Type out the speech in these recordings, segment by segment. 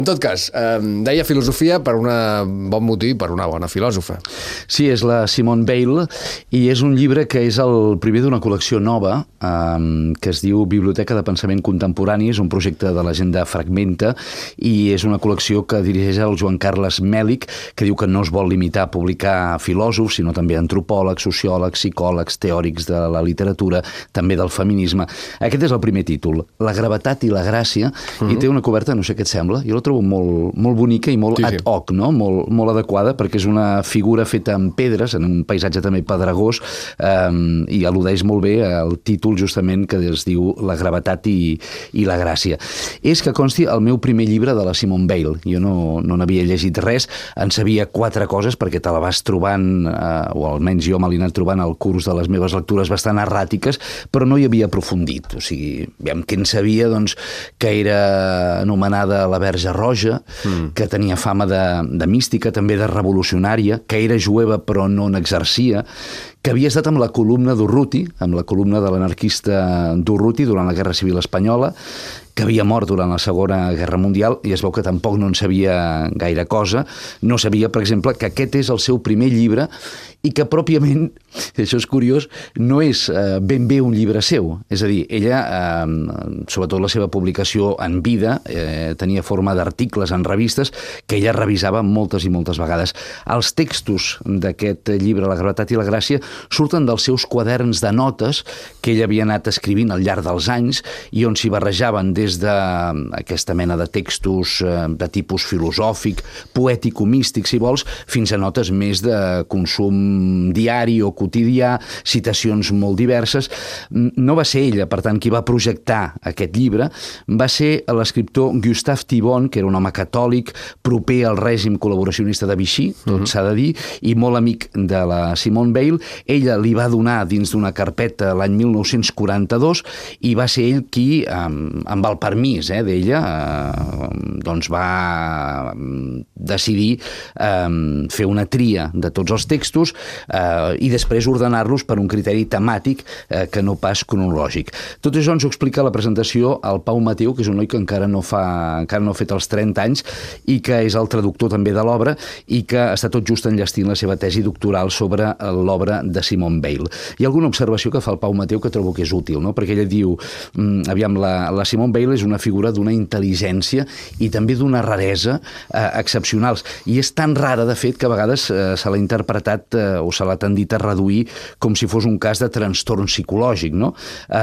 En tot cas, deia filosofia per un bon motiu i per una bona filòsofa. Sí, és la Simone Weil i és un llibre que és el primer d'una col·lecció nova que es diu Biblioteca de Pensament Contemporani. És un projecte de l'Agenda Fragmenta i és una col·lecció que dirigeix el Joan Carles Mèlich, que diu que no es vol limitar a publicar filòsofs, sinó també antropòlegs, sociòlegs, psicòlegs, teòrics de la literatura, també del feminisme. Aquest és el primer títol, La gravetat i la gràcia, i té una coberta, no sé què et sembla, jo la trobo molt bonica i molt ad hoc, no? Molt adequada, perquè és una figura feta amb pedres, en un paisatge també pedregós, i al·ludeix molt bé el títol justament que es diu La gravetat i la gràcia. És que consti el meu primer llibre de la Simone Weil. Jo no n'havia llegit res, en sabia 4 coses perquè te la vas trobant, o almenys jo me l'he anat trobant al curs de les meves lectures bastant erràtiques, però no hi havia aprofundit. O sigui, aviam, què en sabia? Doncs que era anomenada la Verge Roja, que tenia fama de mística, també de revolucionària, que era jueva però no n'exercia, que havia estat amb la columna d'Urruti, amb la columna de l'anarquista d'Urruti durant la Guerra Civil Espanyola, que havia mort durant la Segona Guerra Mundial, i es veu que tampoc no en sabia gaire cosa. No sabia, per exemple, que aquest és el seu primer llibre i que pròpiament, això és curiós, no és ben bé un llibre seu. És a dir, ella, sobretot la seva publicació en vida, tenia forma d'articles en revistes que ella revisava moltes i moltes vegades. Els textos d'aquest llibre, La gravetat i la gràcia, surten dels seus quaderns de notes que ella havia anat escrivint al llarg dels anys i on s'hi barrejaven des d'aquesta mena de textos de tipus filosòfic, poètic-místic, si vols, fins a notes més de consum diari o quotidià, citacions molt diverses. No va ser ella, per tant, qui va projectar aquest llibre, va ser l'escriptor Gustave Thibon, que era un home catòlic, proper al règim col·laboracionista de Vichy, tot s'ha de dir, i molt amic de la Simone Weil. Ella li va donar dins d'una carpeta l'any 1942 i va ser ell qui, amb el permís d'ella, doncs va decidir fer una tria de tots els textos i després ordenar-los per un criteri temàtic que no pas cronològic. Tot això ens ho explica a la presentació el Pau Mateu, que és un noi que encara no ha fet els 30 anys i que és el traductor també de l'obra i que està tot just enllestint la seva tesi doctoral sobre l'obra de Simone Weil. Hi ha alguna observació que fa el Pau Mateu que trobo que és útil, no? Perquè ella diu, aviam, la Simone Weil és una figura d'una intel·ligència i també d'una raresa excepcionals. I és tan rara, de fet, que a vegades se l'ha interpretat o se l'ha tendit a reduir com si fos un cas de trastorn psicològic, no?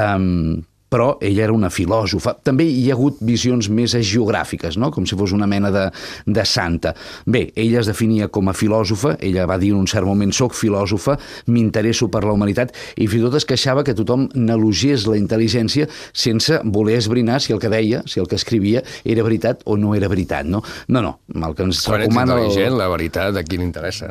Però ella era una filòsofa. També hi ha hagut visions més geogràfiques, no? Com si fos una mena de santa. Bé, ella es definia com a filòsofa, ella va dir en un cert moment, soc filòsofa, m'interesso per la humanitat, i fins i tot es queixava que tothom n'elogés la intel·ligència sense voler esbrinar si el que deia, si el que escrivia, era veritat o no era veritat, no? No, el que ens recomana... Quan ets intel·ligent, la veritat, a qui l'interessa?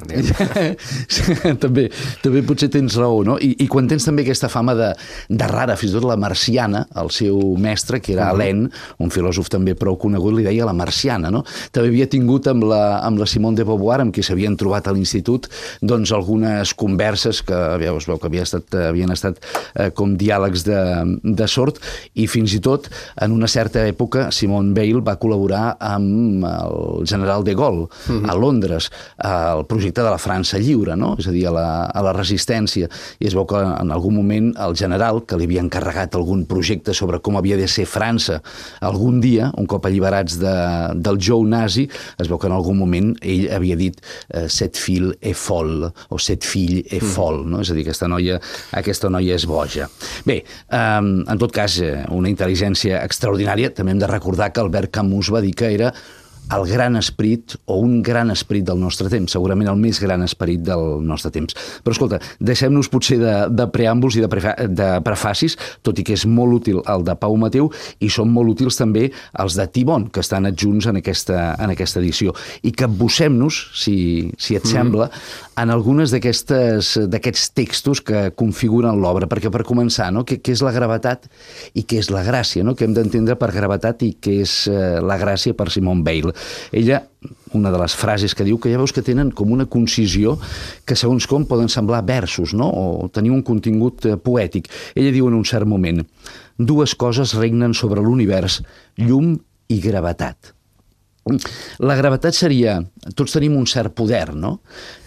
També potser tens raó, no? I quan tens també aquesta fama de rara, fins i tot la marciana, el seu mestre, que era Alain, un filòsof també prou conegut, li deia la marciana, no? També havia tingut amb la Simone de Beauvoir, amb qui s'havien trobat a l'institut, doncs algunes converses que es veu que havien estat com diàlegs de sort, i fins i tot en una certa època Simone Weil va col·laborar amb el general de Gaulle a Londres, al projecte de la França lliure, no? És a dir, a la resistència, i es veu que en algun moment el general, que li havia encarregat algun projecte sobre com havia de ser França algun dia, un cop alliberats del jou nazi, es veu que en algun moment ell havia dit cette fille est folle, o cette fille est folle, no? És a dir, aquesta noia és boja. Bé, en tot cas, una intel·ligència extraordinària. També hem de recordar que Albert Camus va dir que era el gran esperit o un gran esperit del nostre temps, segurament el més gran esperit del nostre temps. Però escolta, deixem-nos potser de preàmbuls i de prefacis, tot i que és molt útil el de Pau Mateu i són molt útils també els de Thibon, que estan adjunts en aquesta edició. I capbussem-nos, si et sembla, en algunes d'aquests textos que configuren l'obra, perquè per començar, no? Què és la gravetat i què és la gràcia, no? Què hem d'entendre per gravetat i què és la gràcia per Simone Weil. Ella, una de les frases que diu, que ja veus que tenen com una concisió que segons com poden semblar versos, no? O tenir un contingut poètic. Ella diu en un cert moment: dues coses regnen sobre l'univers, llum i gravetat. La gravetat seria... Tots tenim un cert poder, no?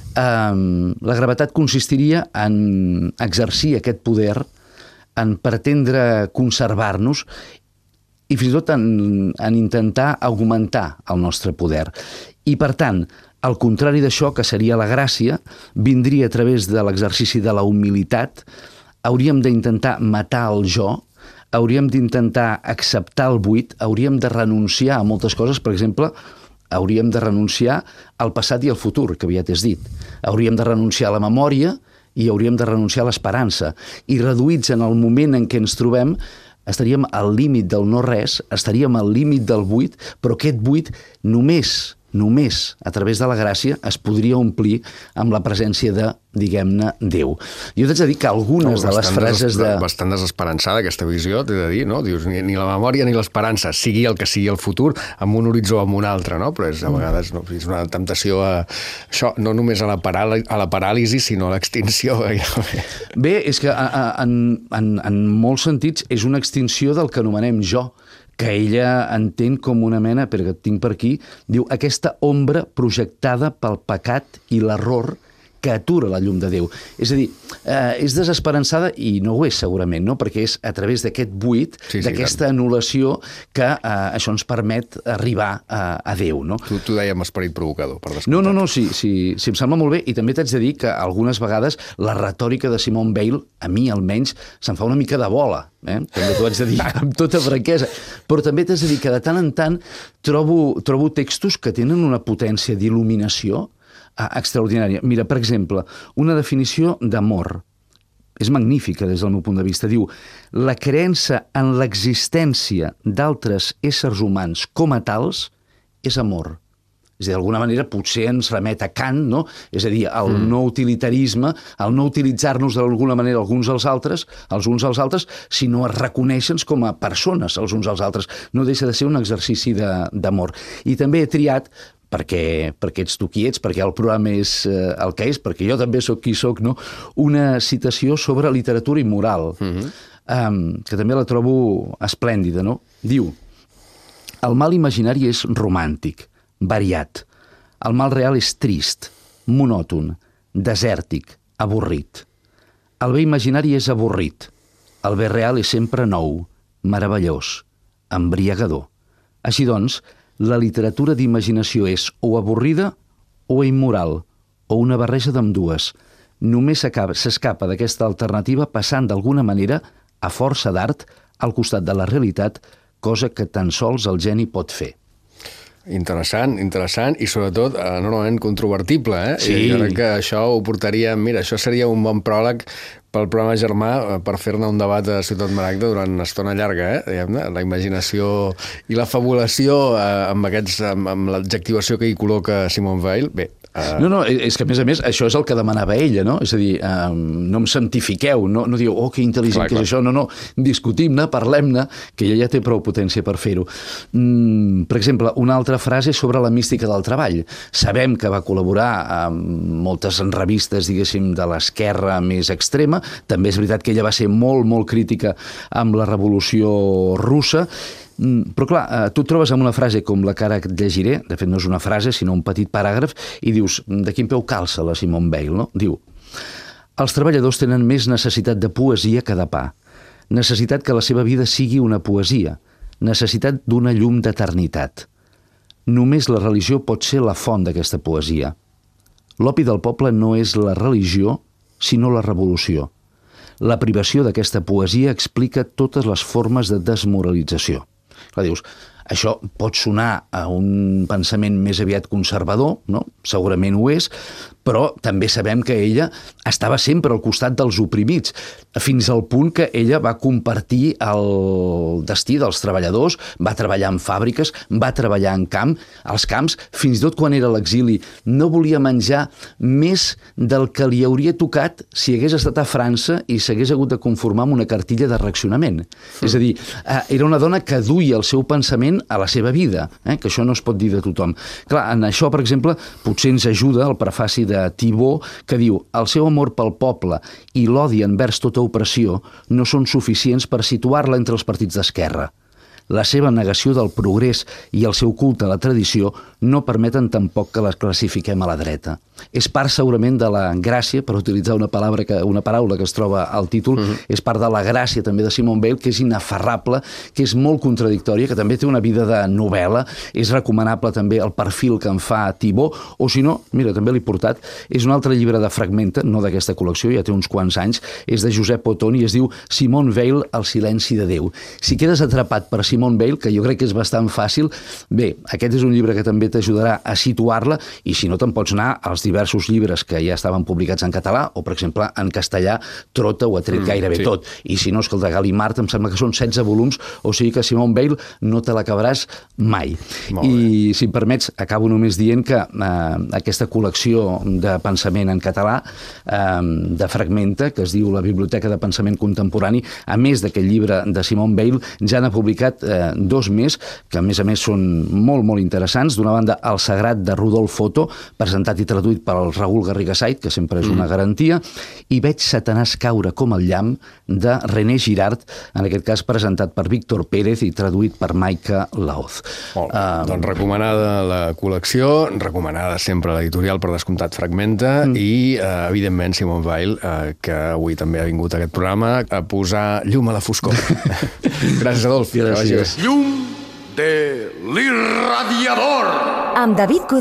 La gravetat consistiria en exercir aquest poder, en pretendre conservar-nos i fins i tot en intentar augmentar el nostre poder. I, per tant, al contrari d'això, que seria la gràcia, vindria a través de l'exercici de la humilitat. Hauríem d'intentar matar el jo, hauríem d'intentar acceptar el buit, hauríem de renunciar a moltes coses. Per exemple, hauríem de renunciar al passat i al futur, que aviat és dit. Hauríem de renunciar a la memòria i hauríem de renunciar a l'esperança. I reduïts en el moment en què ens trobem, estaríem al límit del no-res, estaríem al límit del buit, però aquest buit només a través de la gràcia es podria omplir amb la presència de, diguem-ne, Déu. Jo t'haig de dir que algunes de les frases de... Bastant desesperançada aquesta visió, t'he de dir, no? Dius, ni la memòria ni l'esperança, sigui el que sigui el futur, amb un horitzó o amb un altre, no? Però a vegades és una temptació a això, no només a la paràlisi, sinó a l'extinció. Bé, és que en molts sentits és una extinció del que anomenem jo, que ella entén com una mena, perquè tinc per aquí, diu, aquesta ombra projectada pel pecat i l'error que atura la llum de Déu. És a dir, és desesperançada i no ho és segurament, no? Perquè és a través d'aquest buit, d'aquesta anul·lació, que això ens permet arribar a Déu, no? Tu dèiem esperit provocador, per descomptat. No, sí, em sembla molt bé, i també t'haig de dir que algunes vegades la retòrica de Simone Weil, a mi almenys, se'n fa una mica de bola, també t'ho haig de dir amb tota franquesa, però també t'haig de dir que de tant en tant trobo textos que tenen una potència d'il·luminació extraordinària. Mira, per exemple, una definició d'amor és magnífica des del meu punt de vista. Diu, la creença en l'existència d'altres éssers humans com a tals és amor. És a dir, d'alguna manera potser ens remet a Kant, no? És a dir, el no utilitarisme, el no utilitzar-nos d'alguna manera els uns als altres, sinó a reconèixer-nos com a persones els uns als altres. No deixa de ser un exercici d'amor. I també he triat, perquè ets tu qui ets, perquè el programa és el que és, perquè jo també sóc qui sóc, no? Una citació sobre literatura i moral, que també la trobo esplèndida, no? Diu, el mal imaginari és romàntic, variat. El mal real és trist, monòton, desèrtic, avorrit. El bé imaginari és avorrit. El bé real és sempre nou, meravellós, embriagador. Així doncs, la literatura d'imaginació és o avorrida o immoral, o una barreja d'ambdues. Només s'escapa d'aquesta alternativa passant d'alguna manera, a força d'art, al costat de la realitat, cosa que tan sols el geni pot fer. Interessant, i sobretot enormement controvertible, eh? Sí. I jo crec que això ho portaria... Mira, això seria un bon pròleg pel programa Germà per fer-ne un debat a Ciutat Maragda durant una estona llarga, diguem-ne, la imaginació i la fabulació amb l'adjectivació que hi col·loca Simone Weil. Bé, No, és que a més, això és el que demanava ella, no? És a dir, no em santifiqueu, no diu, oh, que intel·ligent que és això, no, discutim-ne, parlem-ne, que ella ja té prou potència per fer-ho. Per exemple, una altra frase sobre la mística del treball. Sabem que va col·laborar amb moltes revistes, diguéssim, de l'esquerra més extrema. També és veritat que ella va ser molt, molt crítica amb la revolució russa. Però clar, tu et trobes amb una frase com la que ara et llegiré, de fet no és una frase sinó un petit paràgraf, i dius, de quin peu calça la Simone Weil, no? Diu, els treballadors tenen més necessitat de poesia que de pa, necessitat que la seva vida sigui una poesia, necessitat d'una llum d'eternitat. Només la religió pot ser la font d'aquesta poesia. L'opi del poble no és la religió, sinó la revolució. La privació d'aquesta poesia explica totes les formes de desmoralització. Clar, dius, això pot sonar a un pensament més aviat conservador, no? Segurament ho és, però també sabem que ella estava sempre al costat dels oprimits, fins al punt que ella va compartir el destí dels treballadors, va treballar en fàbriques, va treballar en als camps, fins i tot quan era a l'exili no volia menjar més del que li hauria tocat si hagués estat a França i s'hagués hagut de conformar amb una cartilla de racionament. És a dir, era una dona que duia el seu pensament a la seva vida, que això no es pot dir de tothom. Clar, en això, per exemple, potser ens ajuda el prefaci de Thibault, que diu, el seu amor pel poble i l'odi envers tota opressió no són suficients per situar-la entre els partits d'esquerra. la seva negació del progrés i el seu culte a la tradició no permeten tampoc que les classifiquem a la dreta. És part segurament de la gràcia, per utilitzar una paraula que es troba al títol, és part de la gràcia també de Simone Weil, que és inaferrable, que és molt contradictòria, que també té una vida de novel·la, és recomanable també el perfil que en fa Thibault, o si no, mira, també l'he portat, és un altre llibre de Fragmenta, no d'aquesta col·lecció, ja té uns quants anys, és de Josep Oton i es diu Simone Weil, el silenci de Déu. Si quedes atrapat per Simone Weil, que jo crec que és bastant fàcil, bé, aquest és un llibre que també t'ajudarà a situar-la, i si no te'n pots anar als diversos llibres que ja estaven publicats en català, o per exemple en castellà, Trota ho ha tret gairebé tot, i si no, escolta, Gallimard em sembla que són 16 volums, o sigui que Simone Weil no te l'acabaràs mai. I si em permets, acabo només dient que aquesta col·lecció de pensament en català de Fragmenta, que es diu La Biblioteca de Pensament Contemporani, a més d'aquest llibre de Simone Weil, ja n'ha publicat 2 més, que a més són molt, molt interessants. D'una banda, El sagrat de Rudolf Otto, presentat i traduït per el Raül Garrigasait, que sempre és una garantia, i Veig Satanàs caure com el llamp, de René Girard, en aquest cas presentat per Víctor Pérez i traduït per Maika Laoz. Doncs recomanada la col·lecció, recomanada sempre l'editorial, per descomptat, Fragmenta, i evidentment Simone Weil, que avui també ha vingut a aquest programa a posar llum a la foscor. Gràcies, Adolf. Gràcies. Llum de l'irradiador. Amb David